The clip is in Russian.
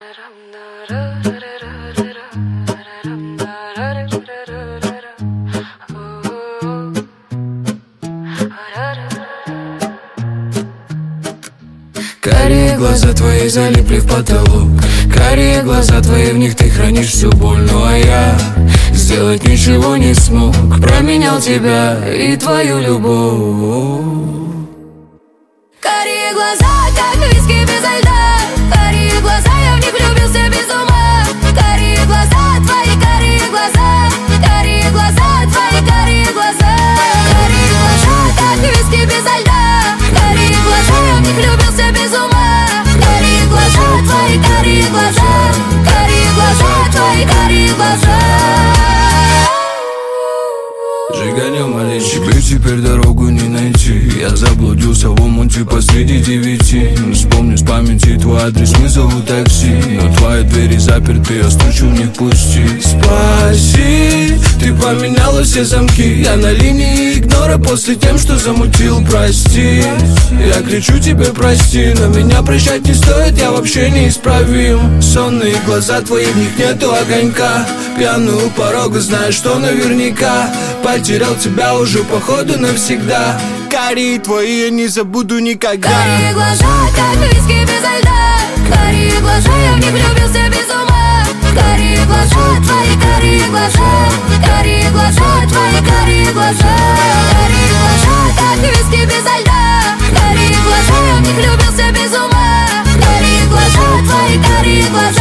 Карие глаза твои залипли в потолок, карие глаза твои, в них ты хранишь всю боль. Ну а я сделать ничего не смог, променял тебя и твою любовь. Карие глаза, как виски безо льда, карие глаза, я в них влюбился без ума. Карие глаза, твои карие глаза, карие глаза, твои карие глаза. Карие глаза, как виски безо льда, карие глаза, я в них влюбился без ума. Карие глаза, твои карие глаза, карие глаза, твои карие глаза. Жиганем маленький, тебе теперь дорогу не найти. Я заблудился в омуте посреди 9. Вспомню с памяти твой адрес, вызову такси. Но твои двери заперты, я стучу, не пусти. Спаси, ты поменяла все замки. Я на линии игнора после тем, что замутил, прости. Я кричу тебе прости, но меня прощать не стоит, я вообще неисправим. Сонные глаза твои, в них нету огонька. Пьяную у порога, знаешь, что наверняка потерял тебя уже походу навсегда. Карие твои я не забуду никогда. Карие глаза, как виски безо льда, карие глаза, я в них влюбился без ума. Карие глаза, твои карие глаза, карие глаза, твои карие глаза. Карие глаза, как виски безо льда, карие глаза, я в них влюбился без ума. Карие глаза, твои карие глаза.